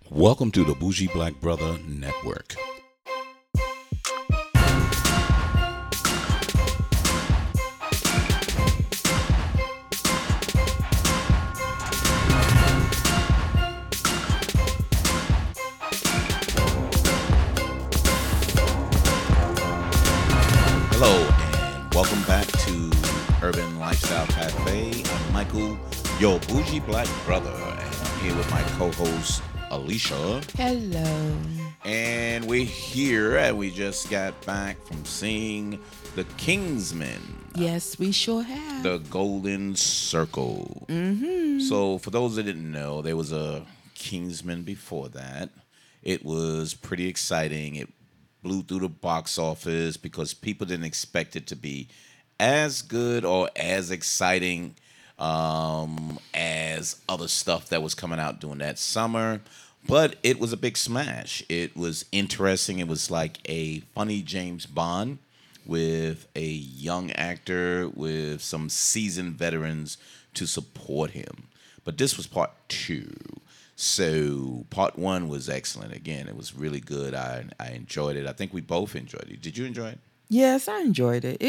Welcome to the Bougie Black Brother Network. Hello, and welcome back to Urban Lifestyle Cafe. I'm Michael, your Bougie Black Brother, and I'm here with my co-host Alicia. Hello. And we're here, and we just got back from seeing The Kingsman, Yes, we sure have. The Golden Circle. So, for those that didn't know, there was a Kingsman before that. It was pretty exciting. It blew through the box office because people didn't expect it to be as good or as exciting as other stuff that was coming out during that summer. But it was a big smash. It was interesting. It was like a funny James Bond with a young actor with some seasoned veterans to support him. But this was part two. So part one was excellent. Again, it was really good. I enjoyed it. I think we both enjoyed it. Did you enjoy it? Yes, I enjoyed it.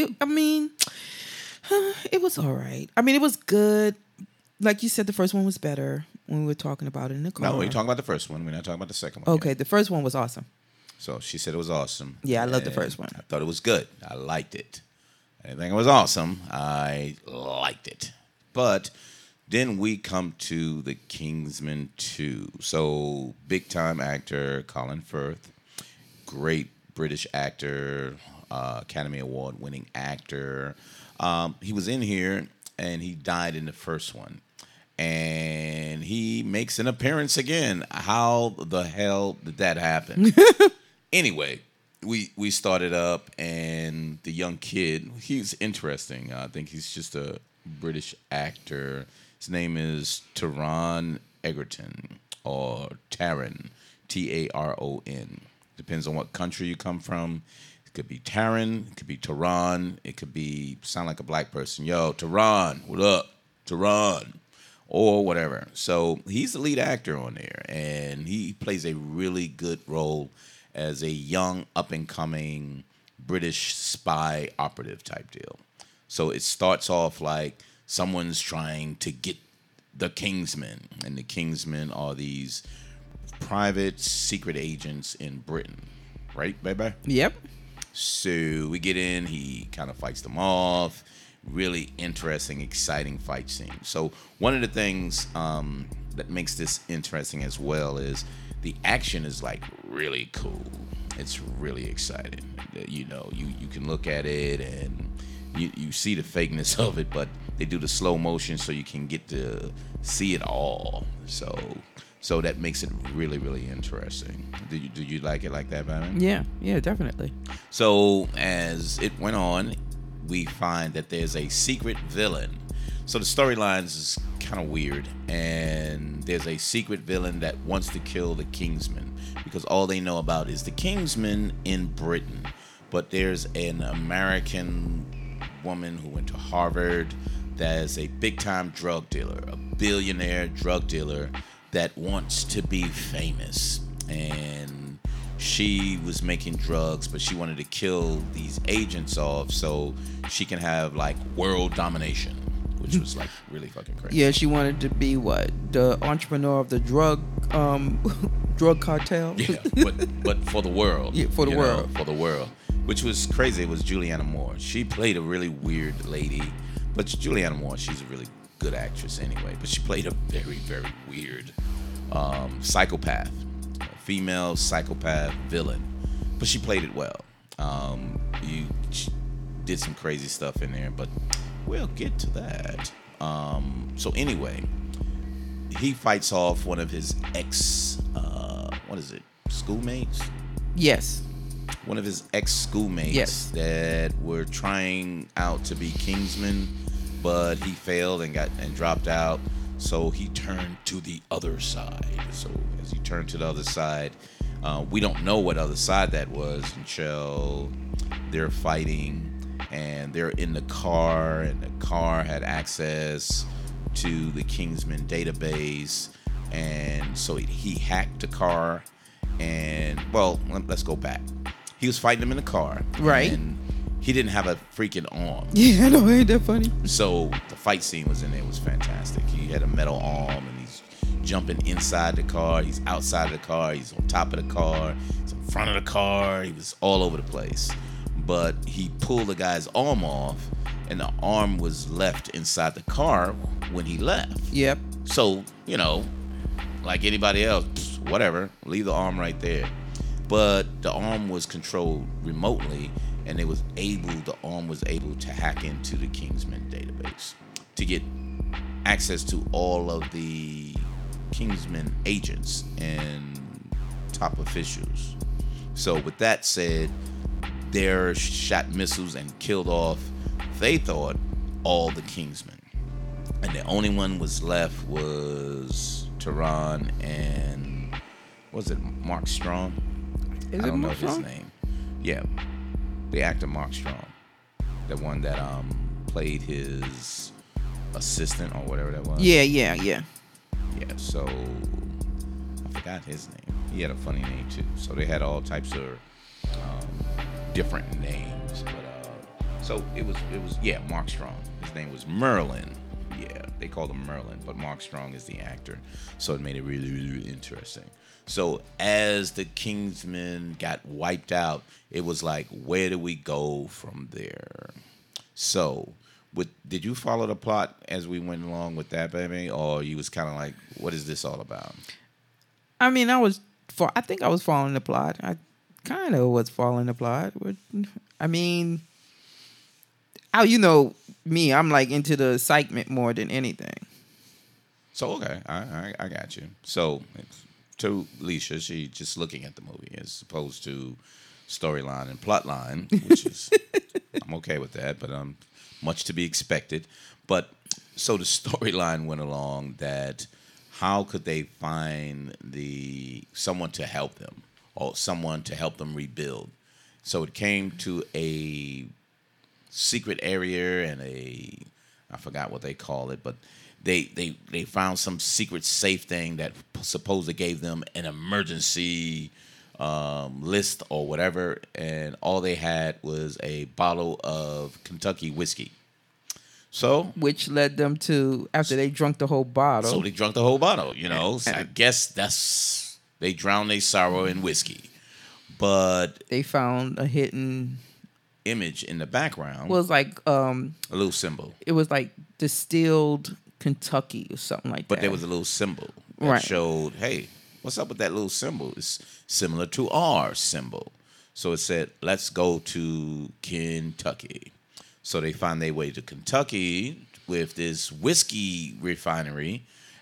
It was all right. I mean, it was good. Like you said, the first one was better when we were talking about it in the car. No, we're talking about the first one. We're not talking about the second one. Okay, yet. the first one was awesome. So she said it was awesome. Yeah, I loved the And first one. I thought it was good. I liked it. I didn't think it was awesome. I liked it. But then we come to the Kingsman 2. So big time actor Colin Firth, great British actor, Academy Award winning actor. He was in here and he died in the first one. And he makes an appearance again. How the hell did that happen? Anyway, we started up, and the young kid, he's interesting. I think he's just a British actor. His name is Taron Egerton, or Taron, Taron. Depends on what country you come from. It could be Taron, it could be Taron, it could be sound like a black person. Yo, Taron, what up? Taron. Or whatever. So he's the lead actor on there, and he plays a really good role as a young, up-and-coming British spy operative type deal. So it starts off like someone's trying to get the Kingsmen, and the Kingsmen are these private secret agents in Britain, right, baby? Yep. So we get in, he kind of fights them off. Really interesting, exciting fight scene. So one of the things that makes this interesting as well is the action is like really cool. It's really exciting. You know, you can look at it and you see the fakeness of it, but they do the slow motion so you can get to see it all. So that makes it really, really interesting. Do you like it like that, Batman? Yeah, definitely. So as it went on, we find that there's a secret villain. So the storylines is kind of weird, and there's a secret villain that wants to kill the Kingsman because all they know about is the Kingsman in Britain. But there's an American woman who went to Harvard that's a big-time drug dealer, a billionaire drug dealer that wants to be famous. And she was making drugs, but she wanted to kill these agents off so she can have like world domination, which was like really fucking crazy. Yeah, she wanted to be what? The entrepreneur of the drug cartel. Yeah, but for the world. Yeah, for the world. For the world. Which was crazy. It was Julianne Moore. She played a really weird lady, but Julianne Moore, she's a really good actress anyway. But she played a very, very weird psychopath. Female psychopath villain, but she played it well. She did some crazy stuff in there, but we'll get to that. So anyway, he fights off one of his schoolmates? Yes. One of his ex-schoolmates Yes. that were trying out to be Kingsman, but he failed and dropped out. So he turned to the other side. So as he turned to the other side, we don't know what other side that was until they're fighting and they're in the car, and the car had access to the Kingsman database. and so he hacked the car. And well, let's go back. He was fighting him in the car, Right. And he didn't have a freaking arm. Yeah, I know, ain't that funny? So the fight scene was in there. It was fantastic. He had a metal arm, and he's jumping inside the car. He's outside the car. He's on top of the car. He's in front of the car. He was all over the place. But he pulled the guy's arm off, and the arm was left inside the car when he left. Yep. So, like anybody else, whatever, leave the arm right there. But the arm was controlled remotely, and the arm was able to hack into the Kingsman database to get access to all of the Kingsman agents and top officials. So with that said, they shot missiles and killed off, they thought, all the Kingsmen. And the only one was left was Tehran and, was it Mark Strong? Is I it don't know Mark his Strong? name. Yeah, the actor Mark Strong, the one that played his assistant or whatever that was. Yeah. Yeah. So I forgot his name. He had a funny name too. So they had all types of different names, but so it was Mark Strong. His name was Merlin. Yeah, they called him Merlin, but Mark Strong is the actor. So it made it really, really, really interesting. So as the Kingsmen got wiped out, it was like, where do we go from there? So, did you follow the plot as we went along with that, baby, or you was kind of like, what is this all about? I mean, I think I was following the plot. I kind of was following the plot. I mean, me, I'm like into the excitement more than anything. So okay, I got you. So to Leisha, she just looking at the movie as opposed to storyline and plot line, which is I'm okay with that, but much to be expected. But so the storyline went along that how could they find someone to help them or someone to help them rebuild? So it came to a secret area and I forgot what they call it, but they found some secret safe thing that supposedly gave them an emergency list or whatever, and all they had was a bottle of Kentucky whiskey. So, which led them to, after they drunk the whole bottle. So they drunk the whole bottle, So I guess they drowned their sorrow in whiskey. But they found a hidden image in the background. Was like a little symbol. It was like distilled Kentucky or something like that. But there was a little symbol that showed, hey, what's up with that little symbol? It's similar to our symbol. So it said, let's go to Kentucky. So they find their way to Kentucky with this whiskey refinery,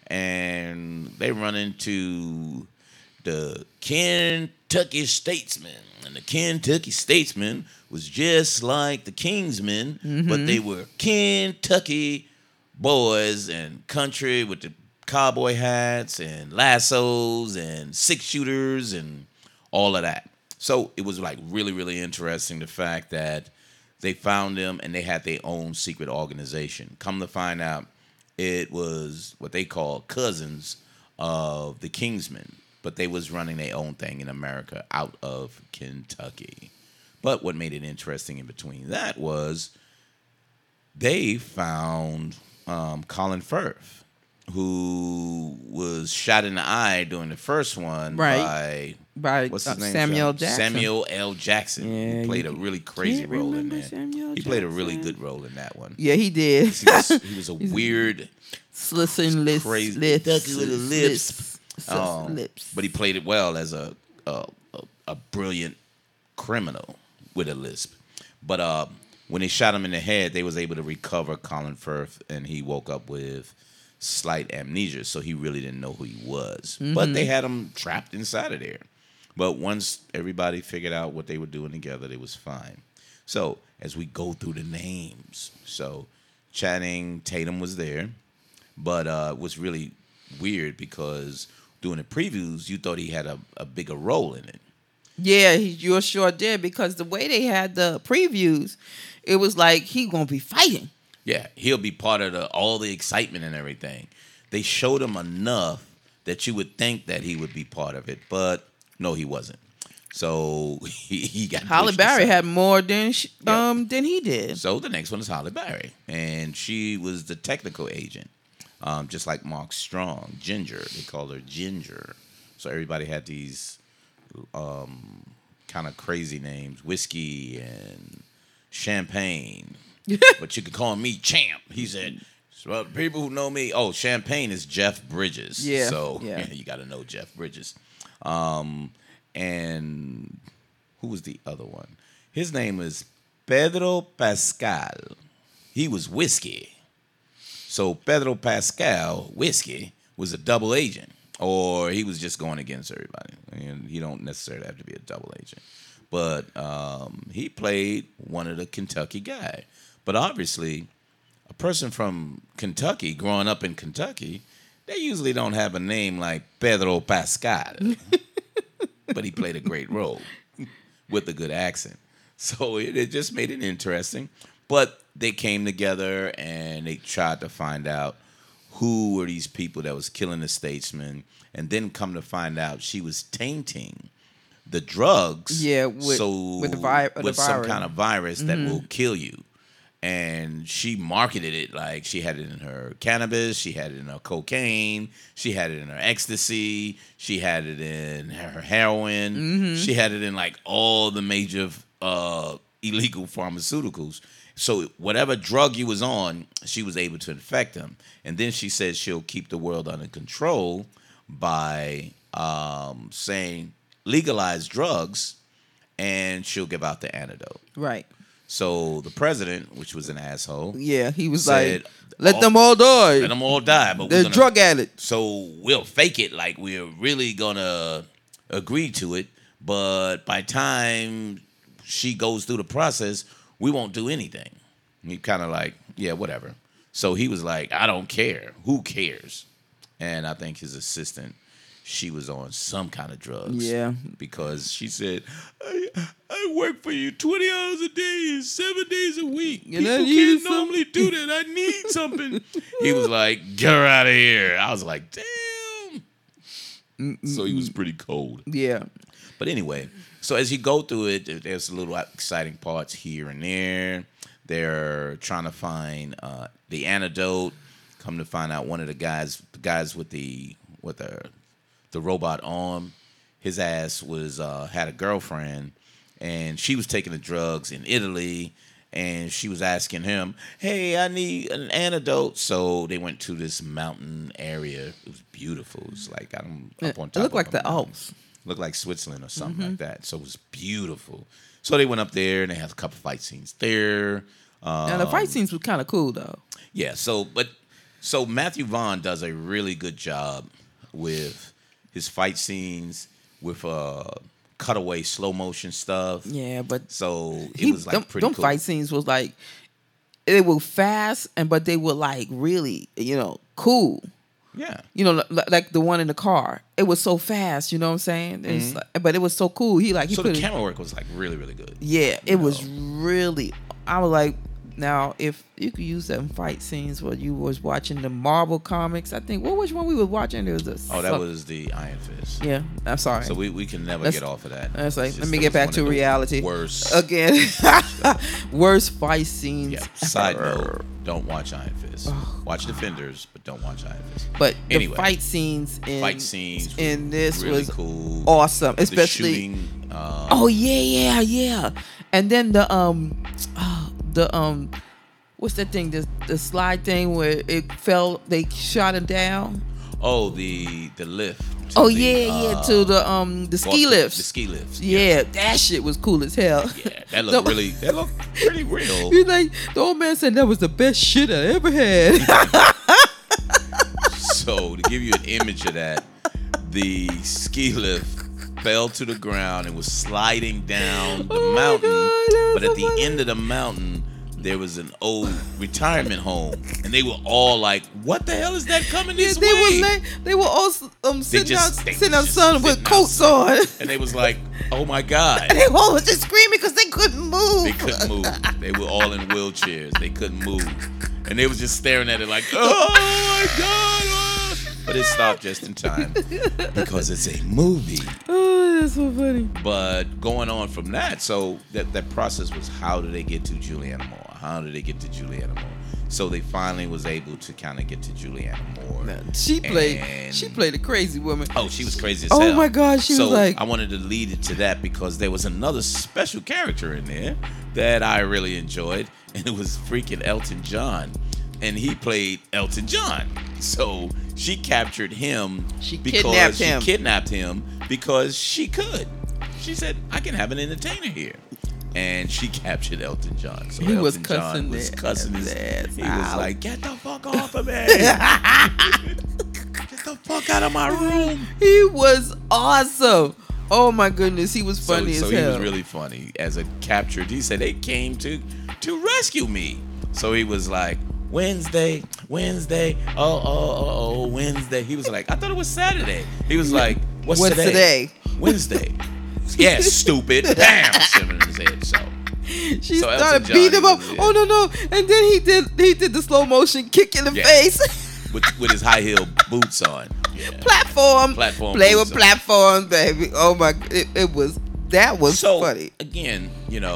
and they run into the Kentucky Statesman. And the Kentucky Statesman was just like the Kingsmen, but they were Kentucky boys and country with the cowboy hats and lassos and six shooters and all of that. So it was like really, really interesting, the fact that they found them and they had their own secret organization. Come to find out, it was what they call cousins of the Kingsmen, but they was running their own thing in America out of Kentucky. But what made it interesting in between that was they found Colin Firth, who was shot in the eye during the first one by what's his name? Samuel Jackson. Samuel L. Jackson. Yeah, He played a really crazy role in there. He played a really good role in that one. Yeah, he did. He was a weird, slissing lips, lips. Lips. But he played it well as a brilliant criminal with a lisp. But when they shot him in the head, they was able to recover Colin Firth, and he woke up with slight amnesia, so he really didn't know who he was. But they had him trapped inside of there. But once everybody figured out what they were doing together, it was fine. So as we go through the names, so Channing Tatum was there, but it was really weird because doing the previews, you thought he had a bigger role in it. Yeah, you sure did, because the way they had the previews, it was like he gonna be fighting. Yeah, he'll be part of all the excitement and everything. They showed him enough that you would think that he would be part of it, but no, he wasn't. So he got Halle pushed Berry aside. had more than than he did. So the next one is Halle Berry, and she was the technical agent, just like Mark Strong, Ginger. They called her Ginger. So everybody had these kind of crazy names, Whiskey and Champagne, but you could call me Champ. He said, well, people who know me, oh, Champagne is Jeff Bridges. Yeah, So yeah. you got to know Jeff Bridges. And who was the other one? His name was Pedro Pascal. He was Whiskey. So Pedro Pascal, Whiskey, was a double agent. Or he was just going against everybody. And he don't necessarily have to be a double agent. But he played one of the Kentucky guy. But obviously, a person from Kentucky, growing up in Kentucky, they usually don't have a name like Pedro Pascal. But he played a great role with a good accent. So it just made it interesting. But they came together and they tried to find out who were these people that was killing the statesman, and then come to find out she was tainting the drugs. Yeah, with the some virus. kind of virus that will kill you. And she marketed it like she had it in her cannabis, she had it in her cocaine, she had it in her ecstasy, she had it in her heroin, she had it in like all the major illegal pharmaceuticals. So whatever drug you was on, she was able to infect them. And then she said she'll keep the world under control by saying legalize drugs, and she'll give out the antidote. Right. So the president, which was an asshole, Yeah, he was said, like, let them all die. let them all die. But They're drug addicts. So we'll fake it like we're really going to agree to it. But by time she goes through the process, we won't do anything. And he kind of like, yeah, whatever. So he was like, I don't care. Who cares? And I think his assistant, she was on some kind of drugs. Yeah. Because she said, I work for you 20 hours a day and 7 days a week. You People know, you can't need something. normally do that. I need something. He was like, get her out of here. I was like, damn. So he was pretty cold. Yeah. But anyway, so as you go through it, there's a little exciting parts here and there. They're trying to find the antidote. Come to find out, one of the guys with the robot arm, his ass was had a girlfriend, and she was taking the drugs in Italy, and she was asking him, "Hey, I need an antidote." So they went to this mountain area. It was beautiful. It was like up on top. It looked like of a the mountain. Alps. Looked like Switzerland or something like that. So it was beautiful. So they went up there and they had a couple fight scenes there. Now the fight scenes were kind of cool though. Yeah. So Matthew Vaughn does a really good job with his fight scenes, with cutaway slow motion stuff. Yeah, but So it was like pretty them cool. fight scenes was like they were fast but they were like really cool. Yeah. Like the one in the car. It was so fast, you know what I'm saying? It's like, but it was so cool. He So put the it, camera work was like really, really good. yeah, it was really. I was like, now if you could use them fight scenes where you was watching the Marvel comics, I think which one we was watching? There was this. Oh, that was the Iron Fist. Yeah, I'm sorry. So we can never Let's- get off of that. That's like, It's let just me that get was back one to of the reality. Worst. Again. Worst fight scenes. Yeah. Side note: don't watch Iron Fist. Watch Defenders, but don't watch Iron Fist. But Anyway. the fight scenes In this really was cool. awesome, The especially. shooting, Oh yeah. And then the what's that thing? The slide thing where it fell. They shot him down. the lift. to Oh the, to the ski The lifts. ski lifts. Yeah, that shit was cool as hell. Yeah, that looked that looked pretty real. He's like, the old man said that was the best shit I ever had. So to give you an image of that, the ski lift fell to the ground and was sliding down the Oh my mountain. God, that was But at so the funny. end of the mountain, there was an old retirement home, and they were all like, "What the hell is that coming this way?" They were all sitting just- outside just sun with sitting coats outside. on. And they was like, "Oh my god!" They all was just screaming because they couldn't move. They couldn't move. They were all in wheelchairs. They couldn't move, and they was just staring at it like, "Oh my god!" but it stopped just in time because it's a movie. Oh, that's so funny. But going on from that, so that process was, how do they get to Julianne Moore? How did they get to Julianne Moore? So they finally was able to kind of get to Julianne Moore. Now, she played a crazy woman. Oh, she was crazy as hell. Oh my gosh, she was like. I wanted to lead it to that because there was another special character in there that I really enjoyed, and it was freaking Elton John. And he played Elton John. So she captured him She because kidnapped him because she could. She said, I can have an entertainer here. And she captured Elton John. So He Elton was John was cussing his ass He was out. like, get the fuck off of me. Get the fuck out of my room. He was awesome. Oh my goodness, he was funny so as he hell. was really funny. As a captured, he said they came to rescue me. So he was like, Wednesday, oh, Wednesday. He was like, I thought it was Saturday. He was like, what's today? Wednesday. Yeah, stupid. Bam! Shimmin' in his head. So She So Elton started John, beating him he up. was- yeah. Oh no! And then he did the slow motion kick in the Yeah. face. with his high heel boots on. Yeah. Platform. Play boots with on. platform, baby. Oh my! It was So funny. again,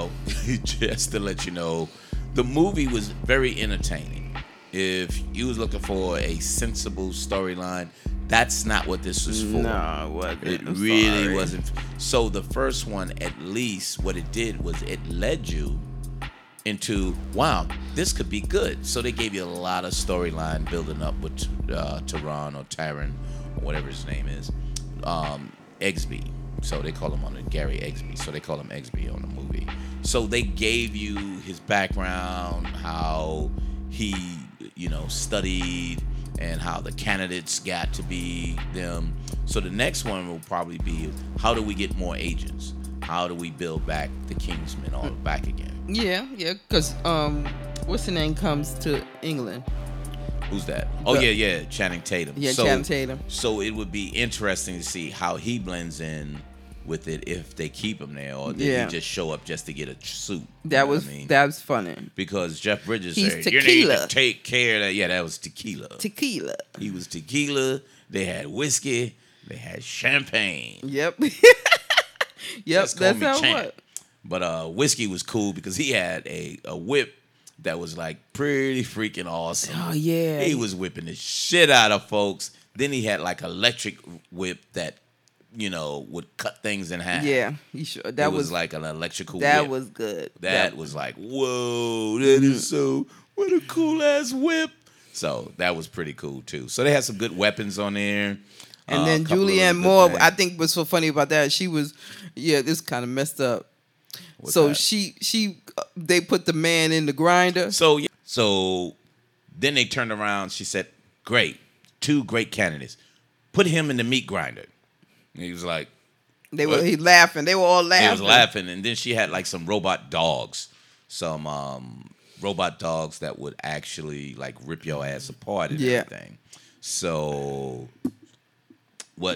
just to let you know, the movie was very entertaining. If you was looking for a sensible storyline, that's not what this was for. No, it wasn't. It I'm really sorry. wasn't. So the first one, at least, what it did was it led you into, wow, this could be good. So they gave you a lot of storyline building up with Tyron or Tyron or whatever his name is, Egsby. So they call him on it Gary Egsby. So they call him Egsby on the movie. So they gave you his background, how he, studied, and how the candidates got to be them. So the next one will probably be, how do we get more agents? How do we build back the Kingsmen all back again? Yeah, because what's the name comes to England? Who's that? Oh, yeah, Channing Tatum. Yeah, Channing Tatum. So it would be interesting to see how he blends in with it, if they keep him there, or did Yeah. he just show up just to get a suit? That was funny. Because Jeff Bridges He's said, you need tequila. to take care of that. Yeah, that was tequila. Tequila. He was tequila. They had whiskey. They had champagne. Yep. Yep. Just call That's me how it Champ. was. But whiskey was cool because he had a whip that was like pretty freaking awesome. Oh yeah. He was whipping the shit out of folks. Then he had like electric whip that, would cut things in half. Yeah. He sure. That It was was like an electrical that whip. was good. That was like, whoa, that is so, what a cool ass whip. So that was pretty cool too. So they had some good weapons on there. And then a couple of Julianne good Moore, things. I think what's so funny about that, she was, this kind of messed up. What's So that? she they put the man in the grinder. So then they turned around. She said, great, 2 great candidates. Put him in the meat grinder. And he was like, He laughing. They were all laughing. he was laughing. And then she had like some robot dogs. Some robot dogs that would actually like rip your ass apart and everything. So what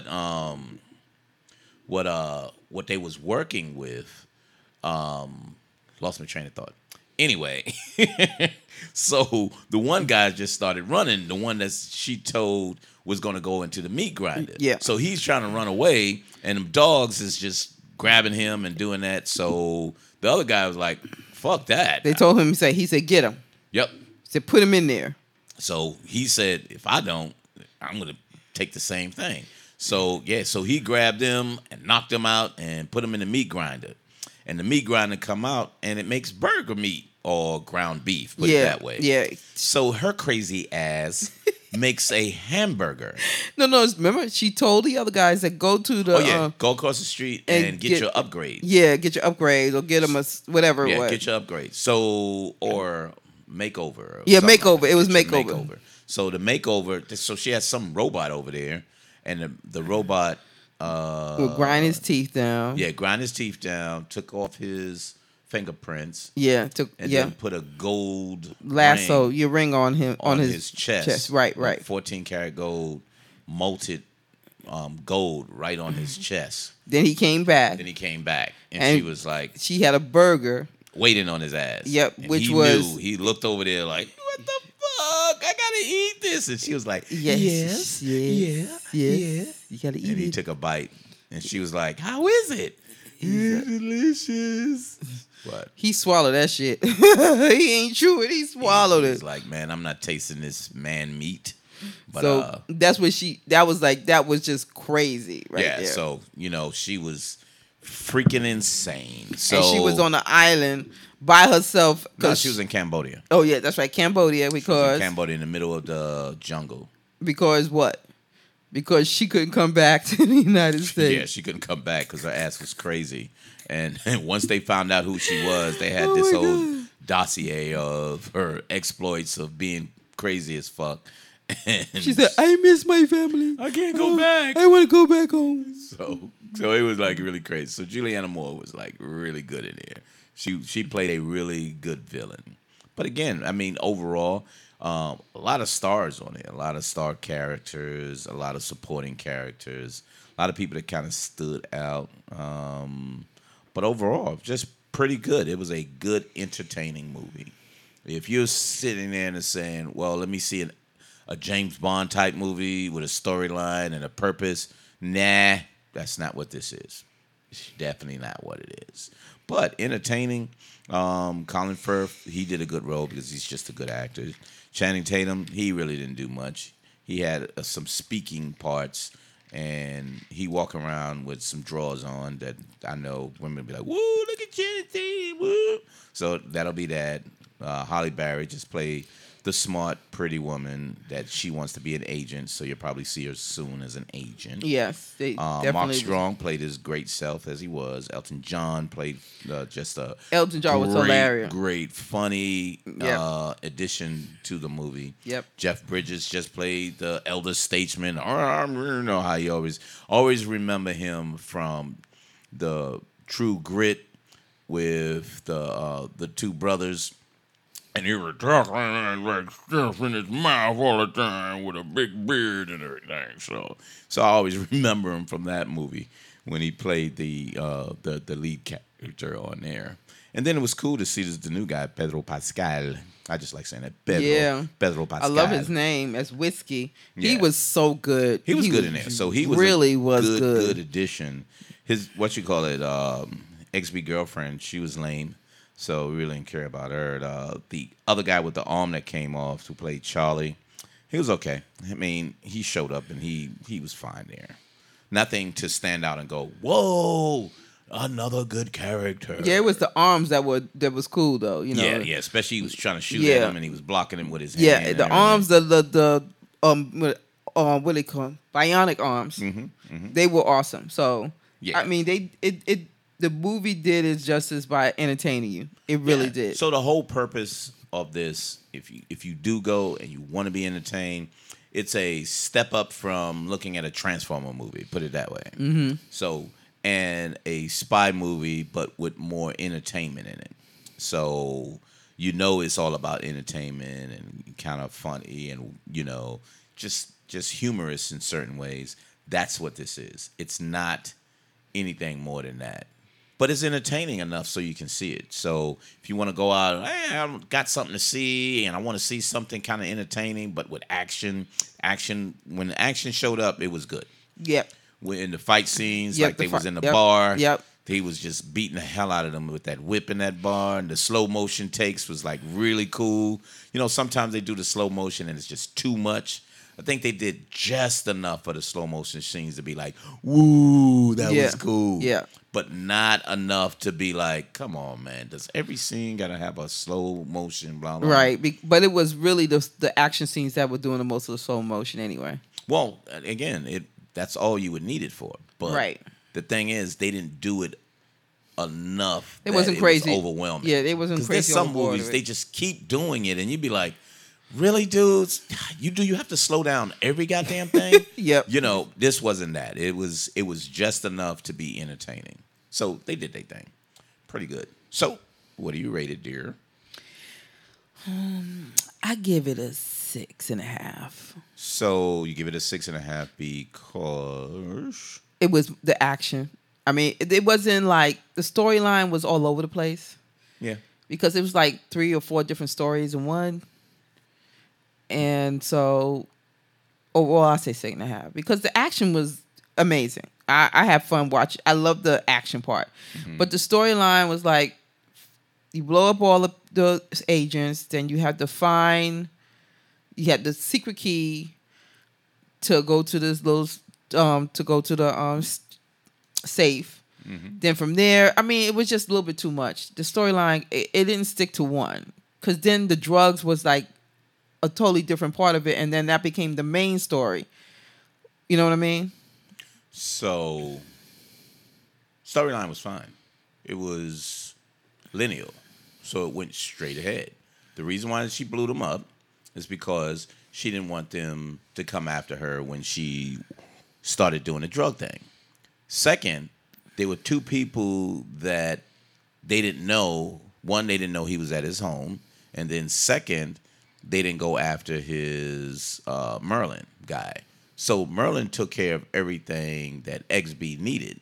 they was working with, lost my train of thought. Anyway, so the one guy just started running, the one that she told was going to go into the meat grinder. Yeah. So he's trying to run away, and the dogs is just grabbing him and doing that. So the other guy was like, fuck that. They told him, he said, get him. Yep. He said, put him in there. So he said, if I don't, I'm going to take the same thing. So, so he grabbed him and knocked him out and put him in the meat grinder. And the meat grinder come out, and it makes burger meat or ground beef, put it that way. Yeah. So her crazy ass makes a hamburger. No, remember, she told the other guys that go to the... Go across the street and and get your upgrades. Yeah, get your upgrades or get them whatever it was. Get your upgrades. So, or makeover. Yeah, something makeover. Like It was Get your makeover. So the makeover, so she had some robot over there, and the robot... Would grind his teeth down. Yeah, grind his teeth down, took off his fingerprints, Yeah, and then put a gold lasso, ring your ring on him on his chest. Right. 14 karat gold, molted gold right on his chest. Then he came back. Then he came back, and And she was like She had a burger. waiting on his ass. Yep, And which he was- knew. He looked over there like, what the I gotta eat this. And she was like, Yes. You gotta eat And he it. took a bite, and she was like, "How is it? It's delicious." What? He swallowed that shit. He ain't chew it. He swallowed He's it. like, "Man, I'm not tasting this man meat." But So that's what that was just crazy right yeah, there. so she was freaking insane. So and she was on the island by herself. no, she was in Cambodia. Oh yeah, that's right, Cambodia. She was Because in Cambodia in the middle of the jungle. because what? Because she couldn't come back to the United States. Yeah, she couldn't come back because her ass was crazy. And once they found out who she was, they had Oh this my whole God. dossier of her exploits of being crazy as fuck. And She said, "I miss my family. I can't go back." I want to go back home." So it was like really crazy. So Julianne Moore was like really good in there. She played a really good villain. But again, I mean, overall, a lot of stars on it, a lot of star characters, a lot of supporting characters, a lot of people that kind of stood out. But overall, just pretty good. It was a good, entertaining movie. If you're sitting there and saying, "Well, let me see a James Bond type movie with a storyline and a purpose," nah, that's not what this is. It's definitely not what it is. But entertaining. Colin Firth, he did a good role because he's just a good actor. Channing Tatum, he really didn't do much. He had some speaking parts, and he walk around with some drawers on that I know women be like, "Woo, look at Channing Tatum, woo." So that'll be that. Holly Berry just played the smart, pretty woman that she wants to be an agent, so you'll probably see her soon as an agent. Yes, they Mark definitely. Strong played his great self as he was. Elton John played just a Elton John was hilarious. great, funny Yep. addition to the movie. Yep. Jeff Bridges just played the elder statesman. You know how you always remember him from the True Grit with the two brothers. And he was talking like stuff in his mouth all the time with a big beard and everything. So I always remember him from that movie when he played the lead character on there. And then it was cool to see the new guy, Pedro Pascal. I just like saying that. Pedro Pascal. I love his name as Whiskey. Yeah. He was so good. He was good in there. So he was really was good addition. His ex-be girlfriend, she was lame. So we really didn't care about her. The other guy with the arm that came off who played Charlie, he was okay. I mean, he showed up and he was fine there. Nothing to stand out and go, "Whoa, another good character." Yeah, it was the arms that was cool though. You know. Yeah. Especially he was trying to shoot at him and he was blocking him with his hand. Yeah, the arms, the what they call them? Bionic arms. They were awesome. So Yeah. I mean, the movie did its justice by entertaining you. It really did. So the whole purpose of this, if you do go and you want to be entertained, it's a step up from looking at a Transformer movie. Put it that way. Mm-hmm. So and a spy movie, but with more entertainment in it. So it's all about entertainment and kind of funny and just humorous in certain ways. That's what this is. It's not anything more than that. But it's entertaining enough so you can see it. So if you want to go out, "Hey, I've got something to see, and I want to see something kind of entertaining, but with action. When the action showed up, it was good. Yep. In the fight scenes, Yep, like they was in the yep, bar. yep. He was just beating the hell out of them with that whip in that bar. And the slow motion takes was like really cool. Sometimes they do the slow motion and it's just too much. I think they did just enough for the slow motion scenes to be like, "Woo, that was cool." Yeah. But not enough to be like, "Come on, man. Does every scene got to have a slow motion, blah, blah?" Right. But it was really the action scenes that were doing the most of the slow motion anyway. Well, again, that's all you would need it for. But Right. the thing is, they didn't do it enough. It wasn't crazy. Was overwhelming. Yeah, it wasn't 'Cause crazy. There's some overboard movies of it. they just keep doing it, and you'd be like, "Really, dudes? You have to slow down every goddamn thing?" Yep. This wasn't that. It was just enough to be entertaining. So they did their thing, pretty good. So, what do you rate it, dear? I give it a 6.5. So you give it a 6.5 because It was the action. I mean, it wasn't like the storyline was all over the place yeah. because it was like 3 or 4 different stories in one. And so, oh, well, I say 6.5 because the action was amazing. I had fun watching. I love the action part, but the storyline was like you blow up all of the agents, then you have to find. You had the secret key to go to this little to go to the safe. Then from there, I mean, it was just a little bit too much. The storyline it didn't stick to one because then the drugs was like a totally different part of it, and then that became the main story. You know what I mean? So, storyline was fine. It was lineal, so it went straight ahead. The reason why she blew them up is because she didn't want them to come after her when she started doing the drug thing. Second, there were two people that they didn't know. One, they didn't know he was at his home. And then second, they didn't go after his Merlin guy. So Merlin took care of everything that XB needed.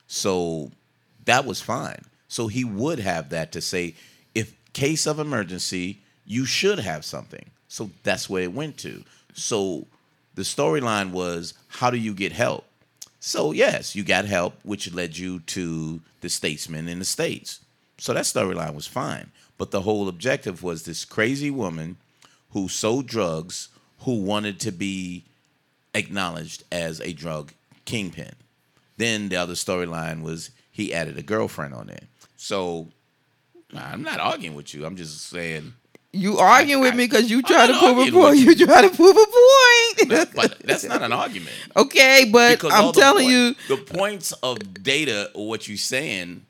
So that was fine. So he would have that to say, if case of emergency, you should have something. So that's where it went to. So the storyline was, how do you get help? So yes, you got help, which led you to the statesman in the States. So that storyline was fine. But the whole objective was this crazy woman who sold drugs, who wanted to be acknowledged as a drug kingpin. Then the other storyline was he added a girlfriend on there. So I'm not arguing with you. I'm just saying. You arguing with me because you try to not prove a arguing point. with You try to prove a point. But that's not an argument. Okay, but Because I'm telling you, the points of data or what you're saying,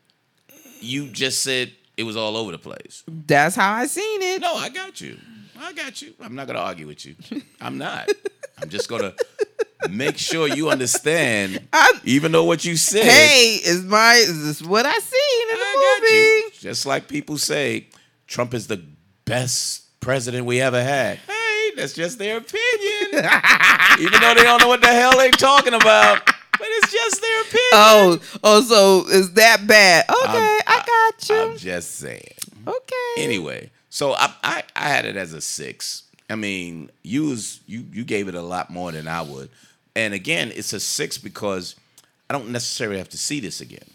you just said it was all over the place. that's how I seen it. No, I got you. I'm not going to argue with you. I'm not. I'm just going to make sure you understand, even though what you said. Hey, is this what I seen in the I got movie? you. Just like people say, Trump is the best president we ever had. Hey, that's just their opinion. Even though they don't know what the hell they're talking about. But it's just their opinion. Oh, so is that bad? Okay, I got you. I'm just saying. Okay. Anyway, so I had it as a 6. I mean, you gave it a lot more than I would. And again, it's a 6 because I don't necessarily have to see this again.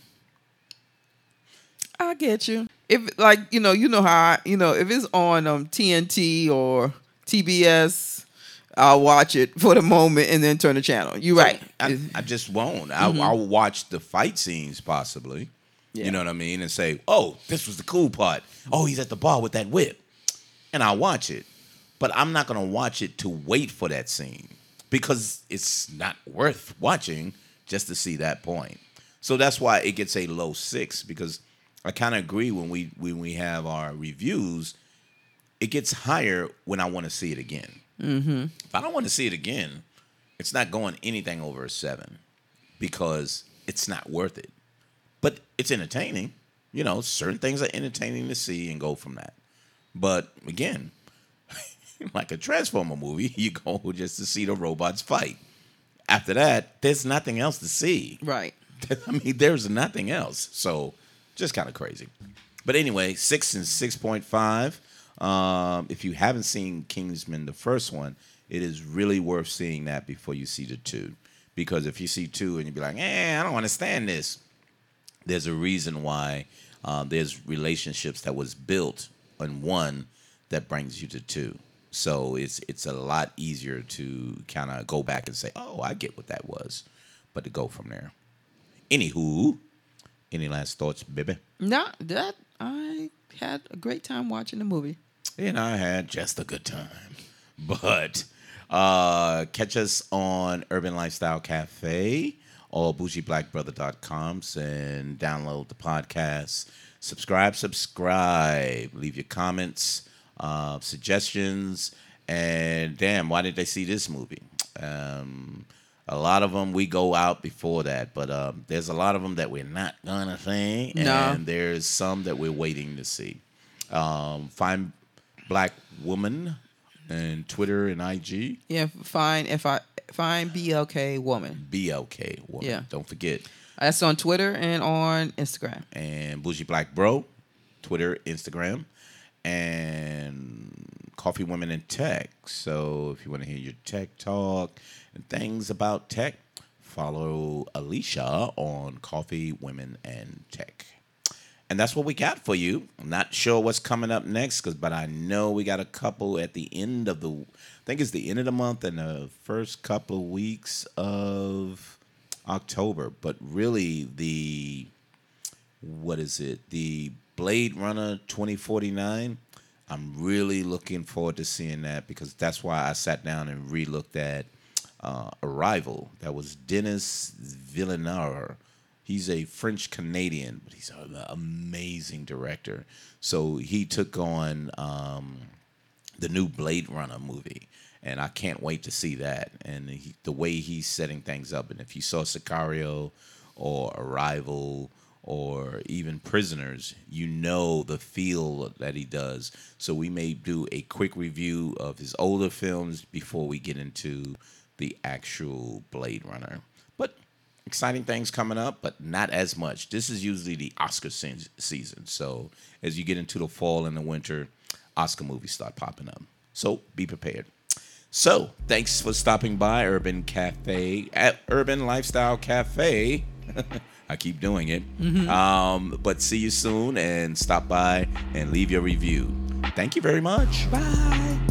I get you. If like you know how if it's on TNT or TBS, I'll watch it for the moment and then turn the channel. You're right. I just won't. I'll watch the fight scenes possibly. Yeah. You know what I mean? And say, oh, this was the cool part. Oh, he's at the bar with that whip. And I'll watch it. But I'm not going to watch it to wait for that scene because it's not worth watching just to see that point. So that's why it gets a low 6 because I kind of agree when we have our reviews, it gets higher when I want to see it again. Mm-hmm. If I don't want to see it again, it's not going anything over a 7 because it's not worth it. But it's entertaining. You know, certain things are entertaining to see and go from that. But again, like a Transformer movie, you go just to see the robots fight. After that, there's nothing else to see. Right. I mean, there's nothing else. So, just kind of crazy. But anyway, 6 and 6.5. If you haven't seen Kingsman, the first one, it is really worth seeing that before you see the 2. Because if you see 2 and you be like, I don't understand this. There's a reason why there's relationships that was built on 1 that brings you to 2. So it's a lot easier to kind of go back and say, oh, I get what that was. But to go from there. Anywho, any last thoughts, baby? No, that I had a great time watching the movie. And I had just a good time. But catch us on Urban Lifestyle Cafe or bougieblackbrother.com and download the podcast. Subscribe. Leave your comments, suggestions, and damn, why didn't they see this movie? A lot of them we go out before that, but there's a lot of them that we're not gonna see, and there's some that we're waiting to see. Find Black Woman and Twitter and IG. Yeah, find BLK Woman. BLK Woman. Yeah. Don't forget. That's on Twitter and on Instagram. And Bougie Black Bro, Twitter, Instagram. And Coffee Women in Tech. So if you want to hear your tech talk and things about tech, follow Alicia on Coffee Women and Tech. And that's what we got for you. I'm not sure what's coming up next, but I know we got a couple at the end of I think it's the end of the month and the first couple of weeks of October. But really, what is it? The Blade Runner 2049. I'm really looking forward to seeing that because that's why I sat down and re-looked at Arrival. That was Denis Villeneuve. He's a French Canadian, but he's an amazing director. So he took on the new Blade Runner movie, and I can't wait to see that. And the way he's setting things up, and if you saw Sicario or Arrival or even Prisoners, you know the feel that he does. So we may do a quick review of his older films before we get into the actual Blade Runner. But exciting things coming up, but not as much. This is usually the Oscar season. So as you get into the fall and the winter, Oscar movies start popping up. So be prepared. So thanks for stopping by Urban Cafe, at Urban Lifestyle Cafe. I keep doing it. But see you soon and stop by and leave your review. Thank you very much. Bye.